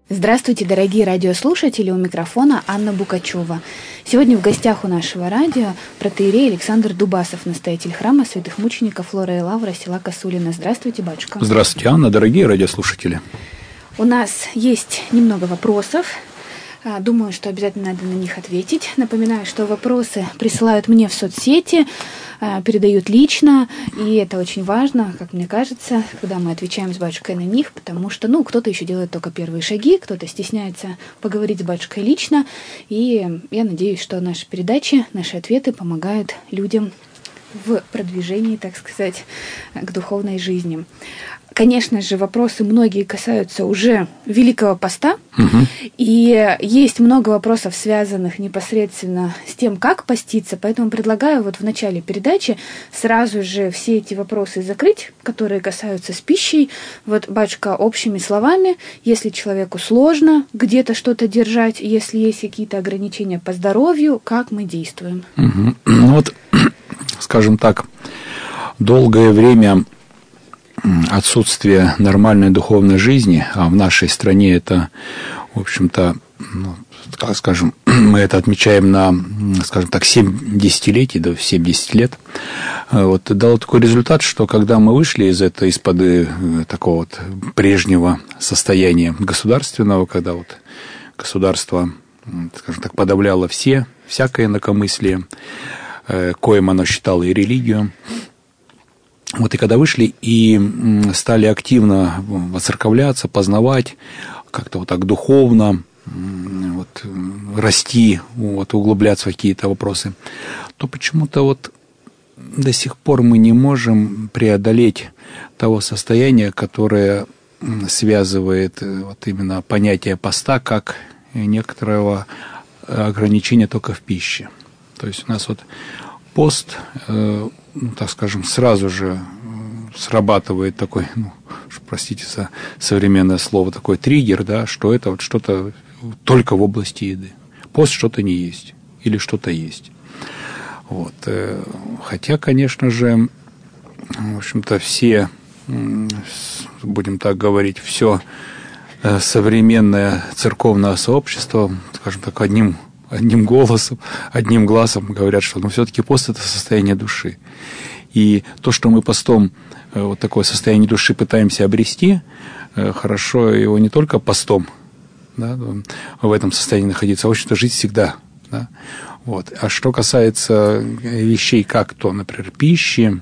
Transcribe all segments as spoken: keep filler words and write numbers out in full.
Здравствуйте, дорогие радиослушатели, у микрофона Анна Букачева. Сегодня в гостях у нашего радио протоиерей Александр Дубасов, настоятель храма святых мучеников Лора и Лавра, села Косулино. Здравствуйте, батюшка. Здравствуйте, Анна, дорогие радиослушатели. У нас есть немного вопросов. Думаю, что обязательно надо на них ответить. Напоминаю, что вопросы присылают мне в соцсети, передают лично, и это очень важно, как мне кажется, когда мы отвечаем с батюшкой на них, потому что, ну, кто-то еще делает только первые шаги, кто-то стесняется поговорить с батюшкой лично, и я надеюсь, что наши передачи, наши ответы помогают людям в продвижении, так сказать, к духовной жизни. Конечно же, вопросы многие касаются уже Великого Поста, угу. И есть много вопросов, связанных непосредственно с тем, как поститься, поэтому предлагаю вот в начале передачи сразу же все эти вопросы закрыть, которые касаются с пищей. Вот, батюшка, общими словами, если человеку сложно где-то что-то держать, если есть какие-то ограничения по здоровью, как мы действуем? Угу. Ну вот, скажем так, долгое время отсутствие нормальной духовной жизни, а в нашей стране это, в общем-то, ну, как скажем, мы это отмечаем на, скажем так, семь десятилетий, да, семьдесят лет, вот, дало такой результат, что когда мы вышли из этого, из-под такого вот прежнего состояния государственного, когда вот государство, скажем так, подавляло все, всякое инакомыслие, коим оно считало и религию. Вот и когда вышли и стали активно воцерковляться, познавать, как-то вот так духовно вот, расти, вот, углубляться в какие-то вопросы, то почему-то вот до сих пор мы не можем преодолеть того состояния, которое связывает вот именно понятие поста как некоторого ограничения только в пище. То есть у нас вот пост, э, ну, так скажем, сразу же срабатывает такой, ну, простите за современное слово, такой триггер, да, что это вот что-то только в области еды. Пост что-то не есть или что-то есть. Вот. Э, хотя, конечно же, в общем-то, все, будем так говорить, все современное церковное сообщество, скажем так, одним одним голосом, одним глазом говорят, что ну, все-таки пост – это состояние души. И то, что мы постом вот такое состояние души пытаемся обрести, хорошо его не только постом, да, в этом состоянии находиться, а, в общем-то, жить всегда. Да. Вот. А что касается вещей, как то, например, пищи,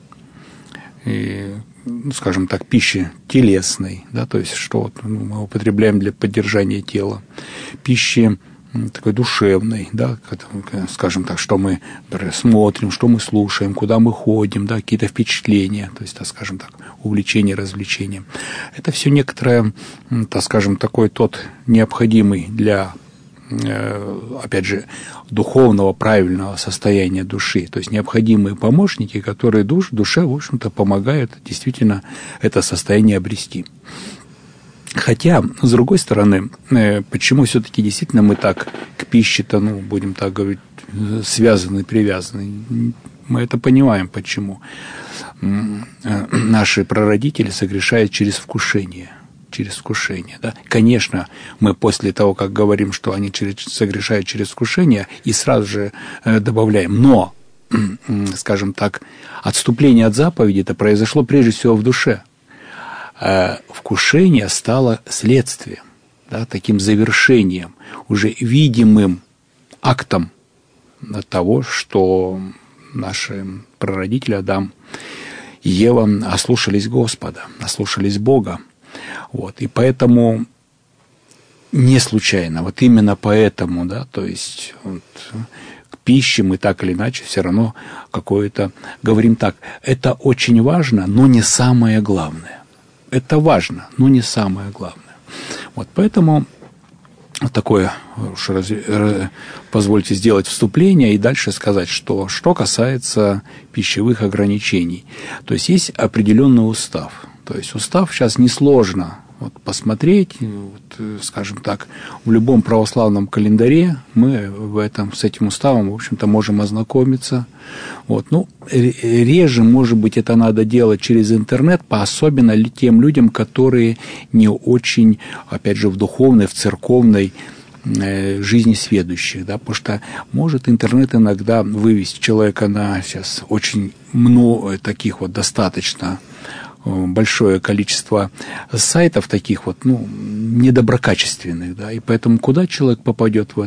и, ну, скажем так, пищи телесной, да, то есть что вот, ну, мы употребляем для поддержания тела, пищи такой душевной, да, скажем так, что мы смотрим, что мы слушаем, куда мы ходим, да, какие-то впечатления, то есть, так скажем так, увлечение, развлечение. Это все некоторое, так скажем, такой тот необходимый для, опять же, духовного правильного состояния души, то есть необходимые помощники, которые душ, душе, в общем-то, помогают действительно это состояние обрести. Хотя, с другой стороны, почему все-таки действительно мы так к пище-то, ну, будем так говорить, связаны, привязаны? Мы это понимаем, почему. Наши прародители согрешают через вкушение. Через вкушение, да. Конечно, мы после того, как говорим, что они через, согрешают через вкушение, и сразу же добавляем, но, скажем так, отступление от заповеди это произошло прежде всего в душе. Вкушение стало следствием, да, таким завершением, уже видимым актом того, что наши прародители Адам и Ева ослушались Господа, ослушались Бога. Вот, и поэтому не случайно, вот именно поэтому, да, то есть вот, к пище мы так или иначе все равно какое-то говорим так. Это очень важно, но не самое главное. Это важно, но не самое главное. Вот поэтому такое, уж раз, позвольте сделать вступление и дальше сказать, что, что касается пищевых ограничений. То есть есть определенный устав. То есть устав сейчас несложно вот посмотреть, вот, скажем так, в любом православном календаре мы в этом, с этим уставом, в общем-то, можем ознакомиться. Вот. Ну, реже, может быть, это надо делать через интернет, особенно тем людям, которые не очень, опять же, в духовной, в церковной жизни сведущих, да, потому что может интернет иногда вывести человека на сейчас очень много таких вот достаточно большое количество сайтов таких вот, ну, недоброкачественных, да, и поэтому куда человек попадет, вот,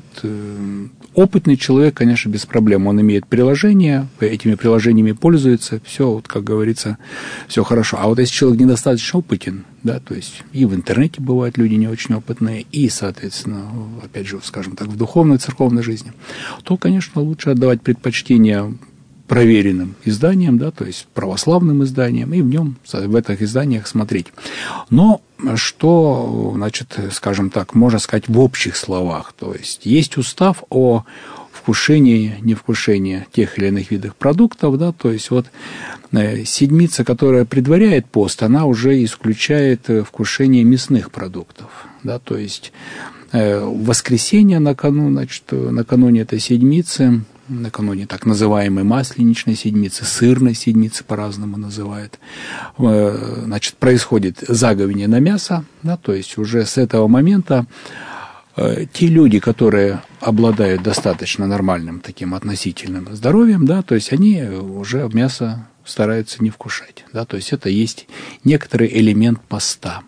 опытный человек, конечно, без проблем, он имеет приложение, этими приложениями пользуется, все, вот, как говорится, все хорошо, а вот если человек недостаточно опытен, да, то есть и в интернете бывают люди не очень опытные, и, соответственно, опять же, скажем так, в духовной, церковной жизни, то, конечно, лучше отдавать предпочтение проверенным изданием, да, то есть православным изданием, и в нем, в этих изданиях смотреть. Но что, значит, скажем так, можно сказать в общих словах, то есть есть устав о вкушении, невкушении тех или иных видов продуктов, да, то есть вот седмица, которая предваряет пост, она уже исключает вкушение мясных продуктов, да, то есть в воскресенье накануне, значит, накануне этой седмицы, накануне так называемой масленичной седмицы, сырной седмицы по-разному называют, значит, происходит заговение на мясо, да, то есть уже с этого момента те люди, которые обладают достаточно нормальным таким относительным здоровьем, да, то есть они уже мясо стараются не вкушать, да, то есть это есть некоторый элемент поста.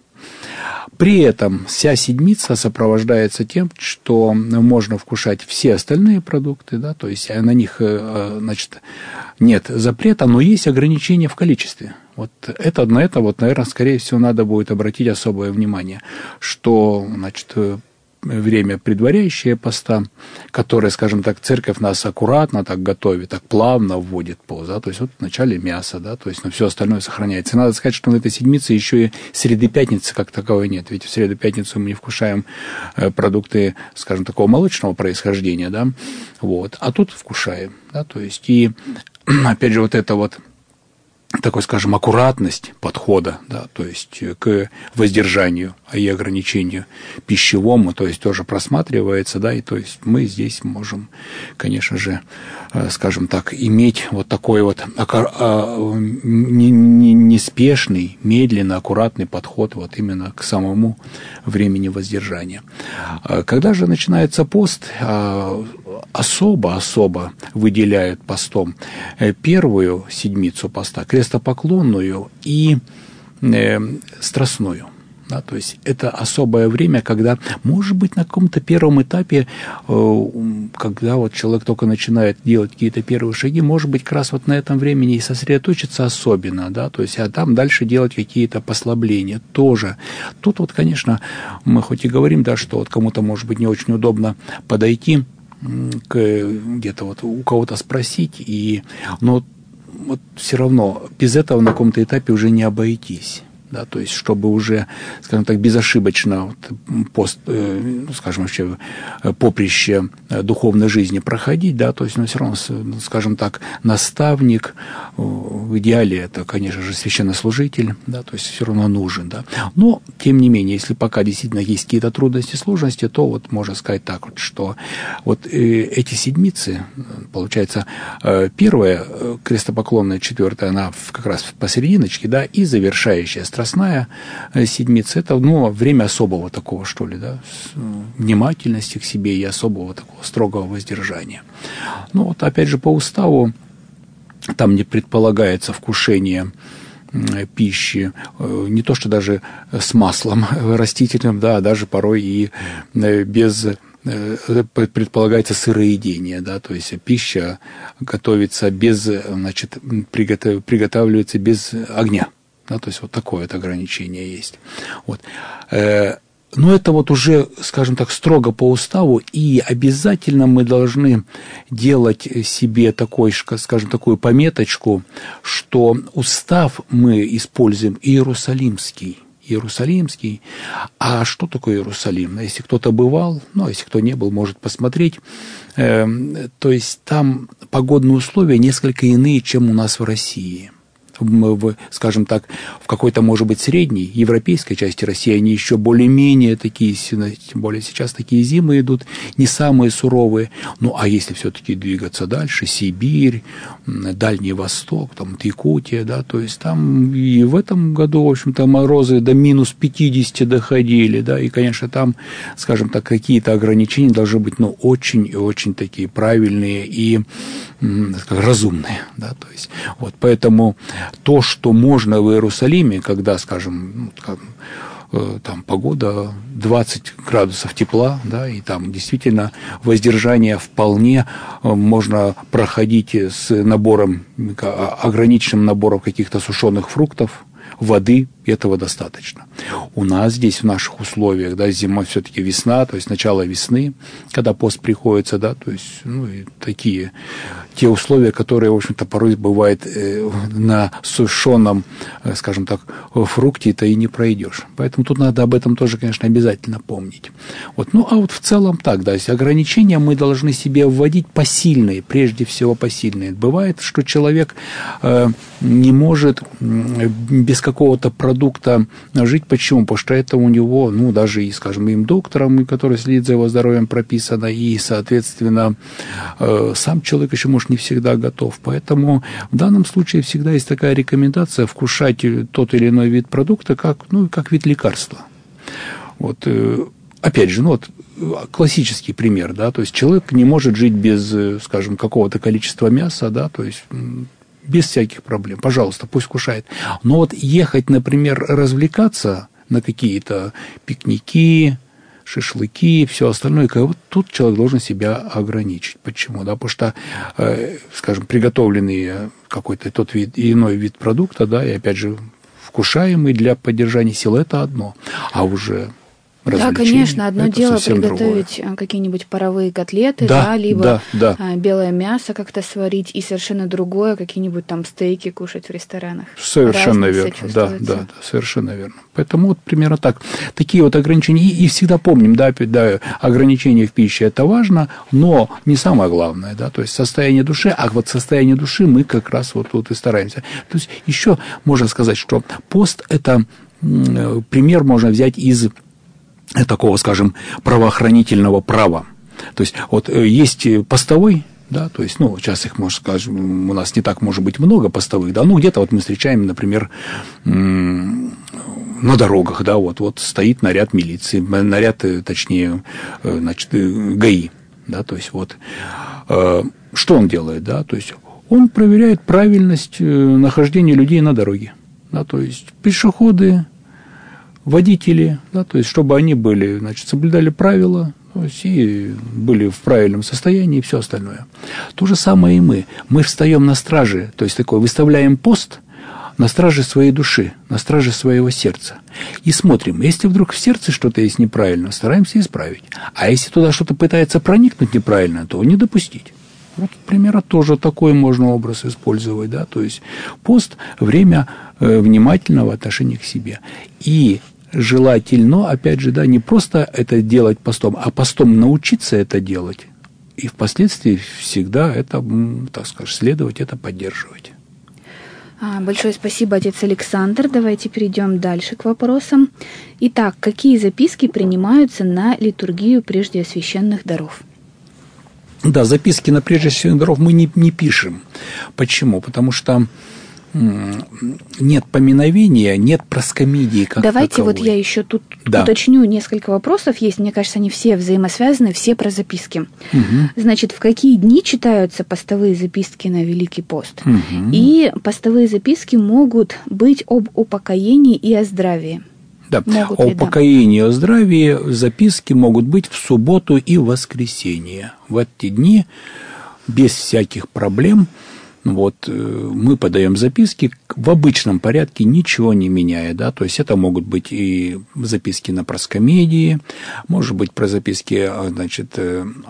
При этом вся седмица сопровождается тем, что можно вкушать все остальные продукты, да, то есть на них, значит, нет запрета, но есть ограничения в количестве. Вот это, на это, вот, наверное, скорее всего, надо будет обратить особое внимание, что, значит, время предваряющее поста, которое, скажем так, церковь нас аккуратно так готовит, так плавно вводит пост, да, то есть вот вначале мясо, да, то есть, но все остальное сохраняется. И надо сказать, что на этой седмице еще и среды пятницы как таковой нет, ведь в среду пятницу мы не вкушаем продукты, скажем, такого молочного происхождения, да, вот, а тут вкушаем, да, то есть, и опять же вот это вот такой, скажем, аккуратность подхода, да, то есть к воздержанию и ограничению пищевому, то есть тоже просматривается, да, и то есть мы здесь можем, конечно же, скажем так, иметь вот такой вот неспешный, медленно, аккуратный подход вот именно к самому времени воздержания. Когда же начинается пост, особо-особо выделяют постом первую седмицу поста, крестопоклонную и э, страстную. Да, то есть это особое время, когда, может быть, на каком-то первом этапе, э, когда вот человек только начинает делать какие-то первые шаги, может быть, как раз вот на этом времени и сосредоточиться особенно, да, то есть, а там дальше делать какие-то послабления тоже. Тут вот, конечно, мы хоть и говорим, да, что вот кому-то, может быть, не очень удобно подойти, где-то вот у кого-то спросить, и, но вот все равно без этого на каком-то этапе уже не обойтись. Да, то есть, чтобы уже, скажем так, безошибочно вот, пост, э, скажем, вообще поприще духовной жизни проходить, да, то есть, но все равно, скажем так, наставник, в идеале это, конечно же, священнослужитель, да, то есть, все равно нужен, да. Но, тем не менее, если пока действительно есть какие-то трудности, сложности, то вот можно сказать так вот, что вот э, эти седмицы, получается, э, первая, крестопоклонная, четвертая, она как раз посерединочке, да, и завершающая страстная седмица, это, ну, время особого такого, что ли, да, внимательности к себе и особого такого строгого воздержания. Ну, вот опять же, по уставу там не предполагается вкушение пищи, не то что даже с маслом растительным, да, а даже порой и без, предполагается сыроедение, да, то есть пища готовится без, значит, приготов, приготавливается без огня. Да, то есть вот такое вот ограничение есть. Вот. Но это вот уже, скажем так, строго по уставу, и обязательно мы должны делать себе такой, скажем, такую пометочку, что устав мы используем иерусалимский. Иерусалимский. А что такое Иерусалим? Если кто-то бывал, ну, если кто не был, может посмотреть. Э, то есть там погодные условия несколько иные, чем у нас в России. в, скажем так, в какой-то, может быть, средней европейской части России они еще более-менее такие, тем более сейчас такие зимы идут, не самые суровые. Ну, а если все-таки двигаться дальше, Сибирь, Дальний Восток, там, Якутия, да, то есть там и в этом году, в общем-то, морозы до минус пятидесяти доходили, да, и, конечно, там, скажем так, какие-то ограничения должны быть, ну, очень и очень такие правильные и разумные, да, то есть, вот, поэтому то, что можно в Иерусалиме, когда, скажем, там погода двадцать градусов тепла, да, и там действительно воздержание вполне можно проходить с набором, ограниченным набором каких-то сушеных фруктов, воды, этого достаточно. У нас здесь в наших условиях, да, зима все-таки весна, то есть начало весны, когда пост приходится, да, то есть, ну, и такие, те условия, которые, в общем-то, порой бывает э, на сушеном, э, скажем так, фрукте-то и не пройдешь. Поэтому тут надо об этом тоже, конечно, обязательно помнить. Вот. Ну, а вот в целом так, да, есть ограничения мы должны себе вводить посильные, прежде всего посильные. Бывает, что человек э, не может без какого-то продукта жить. Почему? Потому что это у него, ну, даже и, скажем, им доктором, который следит за его здоровьем, прописано, и, соответственно, сам человек еще, может, не всегда готов. Поэтому в данном случае всегда есть такая рекомендация вкушать тот или иной вид продукта как, ну, как вид лекарства. Вот, опять же, ну, вот, классический пример, да, то есть человек не может жить без, скажем, какого-то количества мяса, да, то есть без всяких проблем. Пожалуйста, пусть кушает. Но вот ехать, например, развлекаться на какие-то пикники, шашлыки, все остальное, вот тут человек должен себя ограничить. Почему? Да, потому что, скажем, приготовленный какой-то тот вид, иной вид продукта, да, и опять же, вкушаемый для поддержания сил, это одно. А уже да, конечно, одно дело приготовить другое. Какие-нибудь паровые котлеты, да, да, либо да, да. белое мясо как-то сварить, и совершенно другое, какие-нибудь там стейки кушать в ресторанах. Совершенно верно, да, да, да, совершенно верно. Поэтому вот примерно так. Такие вот ограничения, и, и всегда помним, да, да, ограничения в пище это важно, но не самое главное, да, то есть состояние души, а вот состояние души мы как раз вот тут и стараемся. То есть еще можно сказать, что пост это пример можно взять из такого, скажем, правоохранительного права. То есть, вот есть постовой, да, то есть, ну, сейчас их, можно сказать, у нас не так, может быть, много постовых, да, ну, где-то вот мы встречаем, например, на дорогах, да, вот, вот стоит наряд милиции, наряд, точнее, значит, ГАИ, да, то есть, вот, что он делает, да, то есть, он проверяет правильность нахождения людей на дороге, да, то есть, пешеходы, водители, да, то есть, чтобы они были, значит, соблюдали правила, то есть, и были в правильном состоянии и все остальное. То же самое и мы. Мы встаем на страже, то есть, такой, выставляем пост на страже своей души, на страже своего сердца. И смотрим, если вдруг в сердце что-то есть неправильно, стараемся исправить. А если туда что-то пытается проникнуть неправильно, то не допустить. Вот, примерно, тоже такой можно образ использовать, да, то есть, пост – время э, внимательного отношения к себе. И желательно, опять же, да, не просто это делать постом, а постом научиться это делать. И впоследствии всегда это, так скажем, следовать, это поддерживать. Большое спасибо, отец Александр. Давайте перейдем дальше к вопросам. Итак, какие записки принимаются на литургию прежде священных даров? Да, записки на прежде священных даров мы не, не пишем. Почему? Потому что нет поминовения, нет проскомидии как Давайте таковой. Вот я еще тут да. уточню несколько вопросов. Есть, мне кажется, они все взаимосвязаны, все про записки. Угу. Значит, в какие дни читаются постовые записки на Великий пост? Угу. И постовые записки могут быть об упокоении и о здравии. Да, могут о ли, упокоении, да. о здравии записки могут быть в субботу и воскресенье. В эти дни без всяких проблем. Вот, мы подаем записки в обычном порядке, ничего не меняя, да, то есть это могут быть и записки на проскомедии, может быть, про записки, значит,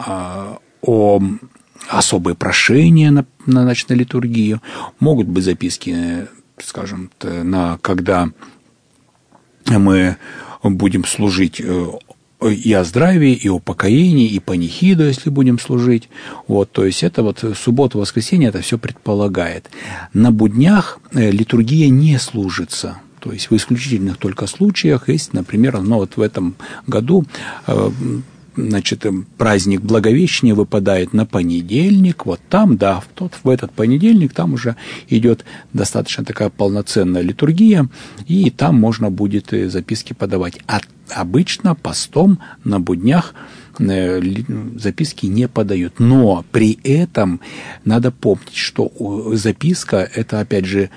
о особые прошения на, на, значит, на литургию, могут быть записки, скажем, на, когда мы будем служить и о здравии, и о покоении, и панихиду, если будем служить. Вот, то есть это вот суббота, воскресенье это все предполагает. На буднях литургия не служится. То есть в исключительных только случаях есть, например, ну вот в этом году значит, праздник Благовещения выпадает на понедельник, вот там, да, в, тот, в этот понедельник там уже идет достаточно такая полноценная литургия, и там можно будет записки подавать. А обычно постом на буднях записки не подают. Но при этом надо помнить, что записка – это, опять же,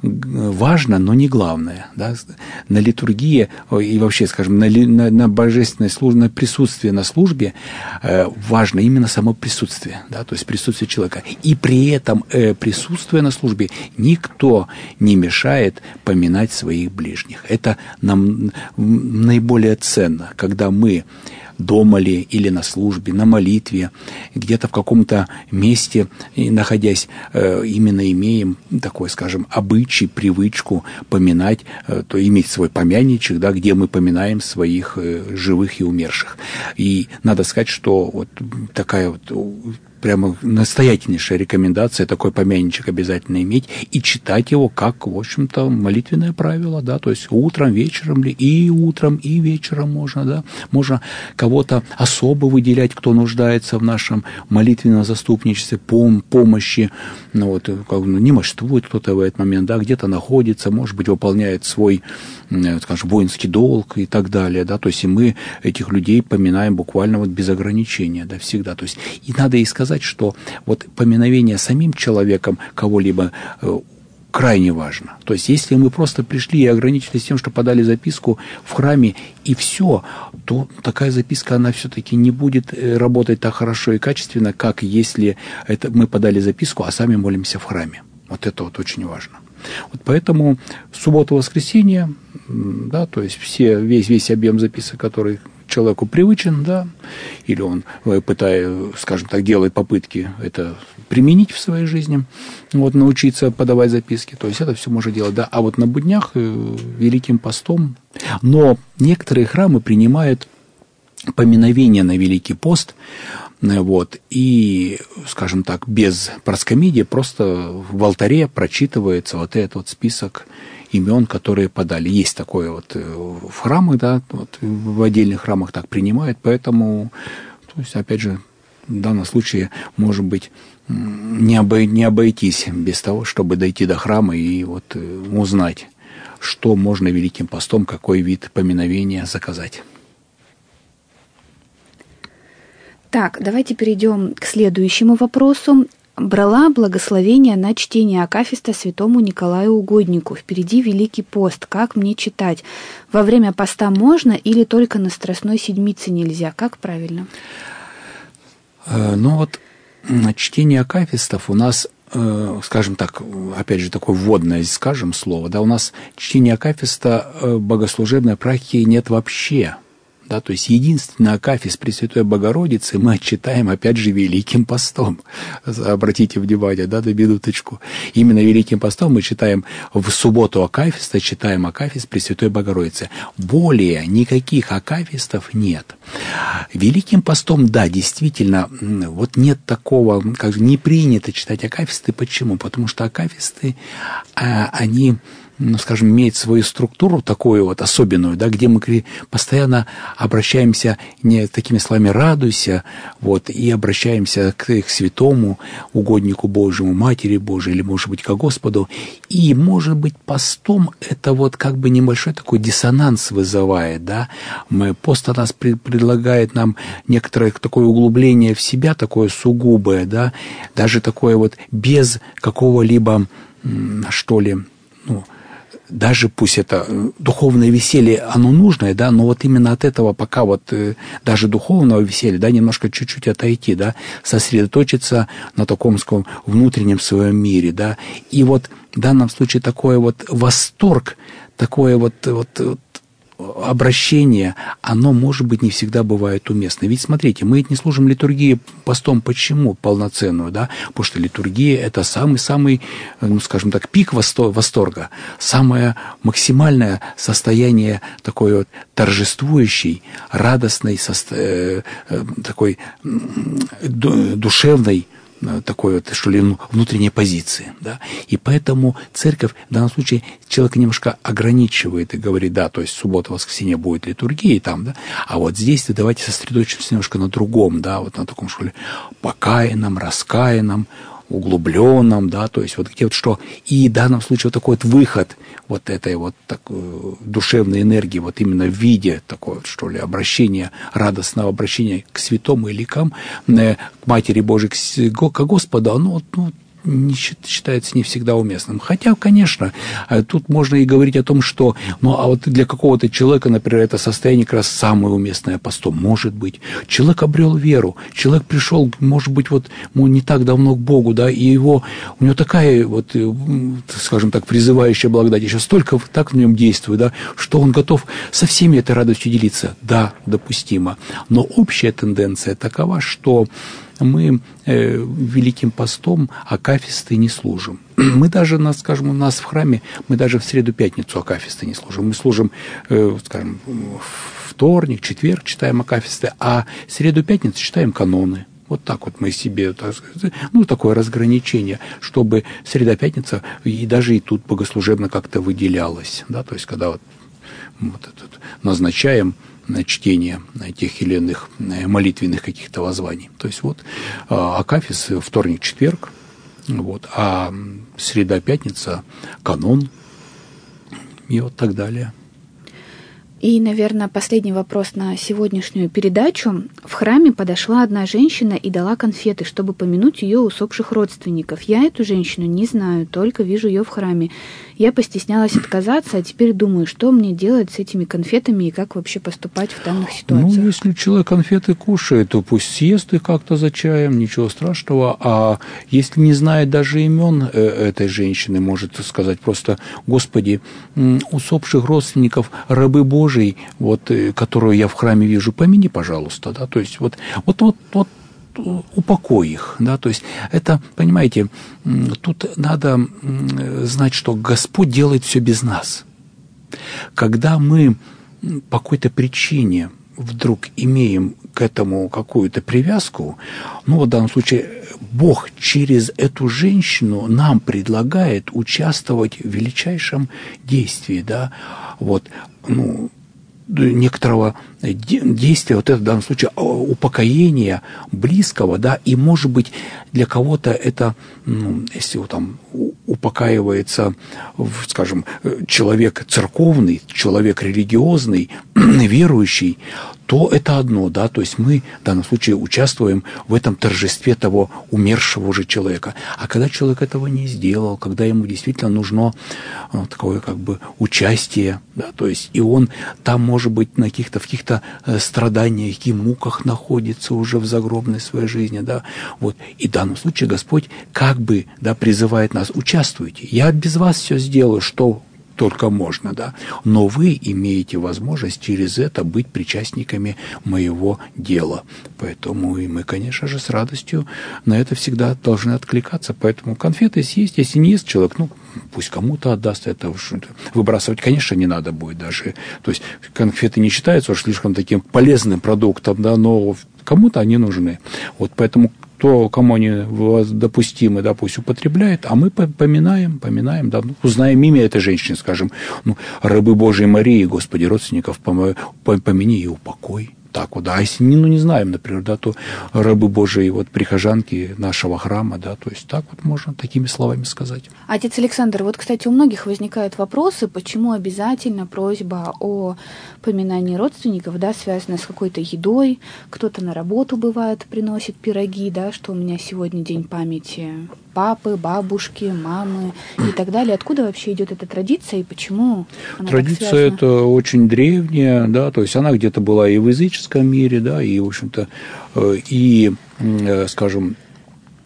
важно, но не главное. Да? На литургии и вообще, скажем, на, на, на божественной службе, на присутствие на службе э, важно именно само присутствие, да? То есть присутствие человека. И при этом, э, присутствуя на службе, никто не мешает поминать своих ближних. Это нам наиболее ценно, когда мы дома ли или на службе, на молитве, где-то в каком-то месте, находясь, именно имеем такой, скажем, обычай, привычку поминать, то иметь свой помяничек, да, где мы поминаем своих живых и умерших. И надо сказать, что вот такая вот прямо настоятельнейшая рекомендация, такой помяничек обязательно иметь и читать его как, в общем-то, молитвенное правило, да, то есть утром, вечером ли, и утром, и вечером можно, да, можно кого-то особо выделять, кто нуждается в нашем молитвенном заступничестве, пом- помощи, ну вот, как, ну, не мощствует кто-то в этот момент, да, где-то находится, может быть, выполняет свой, скажем, воинский долг и так далее, да, то есть и мы этих людей поминаем буквально вот без ограничения, да, всегда, то есть и надо и сказать, что вот поминовение самим человеком кого-либо э, крайне важно. То есть, если мы просто пришли и ограничились тем, что подали записку в храме, и все, то такая записка, она все-таки не будет работать так хорошо и качественно, как если это мы подали записку, а сами молимся в храме. Вот это вот очень важно. Вот поэтому суббота-воскресенье, да, то есть все, весь, весь объем записок, который человеку привычен, да, или он пытается, скажем так, делает попытки это применить в своей жизни, вот, научиться подавать записки, то есть это все можно делать, да, а вот на буднях Великим постом, но некоторые храмы принимают поминовение на Великий пост, вот, и, скажем так, без проскомидии просто в алтаре прочитывается вот этот вот список имен, которые подали. Есть такое вот в храмах, да, вот в отдельных храмах так принимают, поэтому, то есть, опять же, в данном случае, может быть, не, обой, не обойтись без того, чтобы дойти до храма и вот узнать, что можно Великим постом, какой вид поминовения заказать. Так, давайте перейдем к следующему вопросу. Брала благословение на чтение акафиста святому Николаю Угоднику. Впереди Великий пост. Как мне читать? Во время поста можно или только на Страстной Седмице нельзя? Как правильно? Ну вот, чтение акафистов у нас, скажем так, опять же, такое вводное, скажем, слово, да, у нас чтение акафиста богослужебной практики нет вообще. Да, то есть единственный акафист Пресвятой Богородицы мы читаем, опять же, Великим постом. Обратите внимание, да, на минуточку. Именно Великим постом мы читаем в субботу акафиста, читаем акафист Пресвятой Богородицы. Более никаких акафистов нет. Великим постом, да, действительно, вот нет такого, как не принято читать акафисты. Почему? Потому что акафисты, они, ну, скажем, имеет свою структуру такую вот особенную, да, где мы постоянно обращаемся не такими словами «радуйся», вот, и обращаемся к, к святому угоднику Божьему, Матери Божией, или, может быть, к Господу. И, может быть, постом это вот как бы небольшой такой диссонанс вызывает, да. Мы, пост у нас при, предлагает нам некоторое такое углубление в себя, такое сугубое, да, даже такое вот без какого-либо, что ли, ну, даже пусть это духовное веселье, оно нужное, да, но вот именно от этого пока вот даже духовного веселья, да, немножко чуть-чуть отойти, да, сосредоточиться на таком, скажем, внутреннем своем мире, да, и вот в данном случае такой вот восторг, такое вот, вот, вот обращение, оно, может быть, не всегда бывает уместно. Ведь, смотрите, мы ведь не служим литургии постом. Почему полноценную, да? Потому что литургия – это самый-самый, ну, скажем так, пик восторга, самое максимальное состояние такой вот торжествующей, радостной, такой душевной, такой вот, что ли, внутренней позиции, да, и поэтому церковь в данном случае человека немножко ограничивает и говорит, да, то есть суббота, воскресенье будет литургия там, да, а вот здесь давайте сосредоточимся немножко на другом, да, вот на таком, что ли, покаянном, раскаянном, углубленном, да, то есть вот где вот что, и в данном случае вот такой вот выход вот этой вот такой душевной энергии, вот именно в виде такого, что ли, обращения, радостного обращения к святому и ликам, к Матери Божией, к Господу, оно, ну, не считается не всегда уместным. Хотя, конечно, тут можно и говорить о том, что, ну, а вот для какого-то человека, например, это состояние как раз самое уместное постом. Может быть. Человек обрел веру, человек пришел, может быть, вот, ну, не так давно к Богу, да, и его, у него такая вот, скажем так, призывающая благодать, еще столько так в нем действует, да, что он готов со всеми этой радостью делиться. Да, допустимо. Но общая тенденция такова, что мы э, Великим постом акафисты не служим. Мы даже, скажем, у нас в храме, мы даже в среду-пятницу акафисты не служим. Мы служим, э, скажем, вторник, четверг читаем акафисты, а среду-пятницу читаем каноны. Вот так вот мы себе, так сказать, ну, такое разграничение, чтобы среда-пятница и даже и тут богослужебно как-то выделялось, да, то есть когда вот, вот этот, назначаем на чтение тех или иных молитвенных каких-то воззваний. То есть вот акафист вторник, четверг, вот, а среда, пятница канон и вот так далее. И, наверное, последний вопрос на сегодняшнюю передачу. В храме подошла одна женщина и дала конфеты, чтобы помянуть ее усопших родственников. Я эту женщину не знаю, только вижу ее в храме. Я постеснялась отказаться, а теперь думаю, что мне делать с этими конфетами и как вообще поступать в данных ситуациях. Ну, если человек конфеты кушает, то пусть съест их как-то за чаем, ничего страшного. А если не знает даже имен этой женщины, может сказать просто: Господи, усопших родственников, рабы Божии, вот, которую я в храме вижу, помяни, пожалуйста, да, то есть вот, вот, вот, вот упокой их, да, то есть это, понимаете, тут надо знать, что Господь делает все без нас. Когда мы по какой-то причине вдруг имеем к этому какую-то привязку, ну, в данном случае Бог через эту женщину нам предлагает участвовать в величайшем действии, да, вот, ну, некоторого действия, вот это в данном случае упокоения близкого, да, и, может быть, для кого-то это, ну, если вот там упокаивается, скажем, человек церковный, человек религиозный, верующий, то это одно, да, то есть мы в данном случае участвуем в этом торжестве того умершего уже человека. А когда человек этого не сделал, когда ему действительно нужно такое как бы участие, да, то есть и он там, может быть, на каких-то, в каких-то страданиях и муках находится уже в загробной своей жизни, да, вот, и в данном случае Господь как бы, да, призывает нас: участвуйте, я без вас все сделаю, что только можно, да, но вы имеете возможность через это быть причастниками моего дела. Поэтому и мы, конечно же, с радостью на это всегда должны откликаться. Поэтому конфеты съесть, если не ест человек, ну, пусть кому-то отдаст, это выбрасывать, конечно, не надо будет даже. То есть конфеты не считаются уж слишком таким полезным продуктом, да, но кому-то они нужны. Вот поэтому то, кому они допустимы, да, пусть употребляет, а мы поминаем, поминаем, да, ну, узнаем имя этой женщины, скажем, ну, рабы Божией Марии, Господи, родственников, помяни и упокой. Так вот, да, а если ну, не знаем, например, да, то рабы Божии, вот прихожанки нашего храма, да, то есть так вот можно такими словами сказать. Отец Александр, вот, кстати, у многих возникают вопросы, почему обязательно просьба о поминании родственников, да, связана с какой-то едой, кто-то на работу, бывает, приносит пироги, да, что у меня сегодня день памяти папы, бабушки, мамы и так далее. Откуда вообще идет эта традиция и почему она Традиция так связана? Это очень древняя, да, то есть она где-то была и в языческом мире, да, и, в общем-то, и, скажем,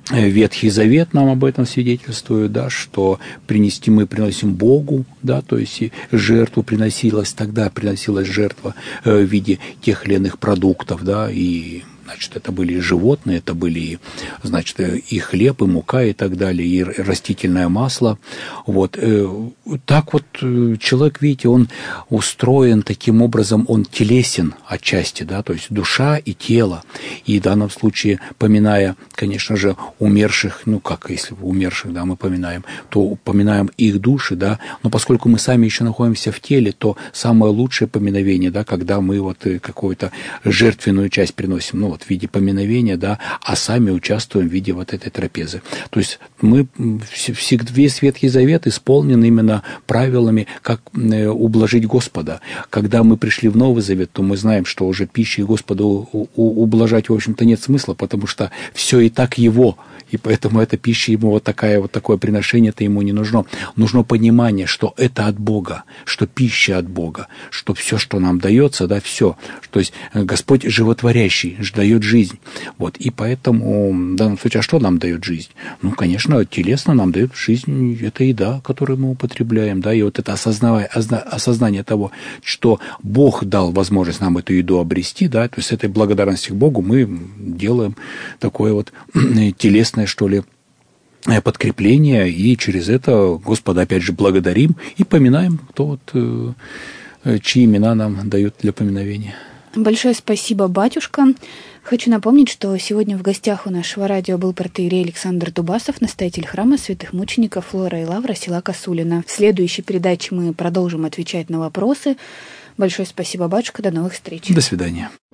Ветхий Завет нам об этом свидетельствует, да, что принести мы приносим Богу, да, то есть жертву приносилась, тогда приносилась жертва в виде тех или иных продуктов, да, и значит, это были и животные, это были, значит, и хлеб, и мука, и так далее, и растительное масло. Вот. Так вот человек, видите, он устроен таким образом, он телесен отчасти, да, то есть душа и тело. И в данном случае, поминая, конечно же, умерших, ну как, если умерших, да, мы поминаем, то поминаем их души, да, но поскольку мы сами еще находимся в теле, то самое лучшее поминовение, да, когда мы вот какую-то жертвенную часть приносим, ну, в виде поминовения, да, а сами участвуем в виде вот этой трапезы. То есть мы, весь Ветхий Завет исполнен именно правилами, как ублажить Господа. Когда мы пришли в Новый Завет, то мы знаем, что уже пищей Господа ублажать, в общем-то, нет смысла, потому что все и так Его, и поэтому эта пища ему вот такая, вот такое приношение это ему не нужно. Нужно понимание, что это от Бога, что пища от Бога, что все, что нам дается, да, все. То есть Господь животворящий, дает жизнь. Вот. И поэтому, в данном случае, а что нам дает жизнь? Ну, конечно, телесно нам дает жизнь, это еда, которую мы употребляем, да, и вот это осознавание, осознание того, что Бог дал возможность нам эту еду обрести, да, то есть с этой благодарностью к Богу мы делаем такое вот телесное, что ли, подкрепление, и через это Господа, опять же, благодарим и поминаем, кто вот, чьи имена нам дают для поминовения. Большое спасибо, батюшка. Хочу напомнить, что сегодня в гостях у нашего радио был протоиерей Александр Дубасов, настоятель храма святых мучеников Флора и Лавра села Косулина. В следующей передаче мы продолжим отвечать на вопросы. Большое спасибо, батюшка. До новых встреч. До свидания.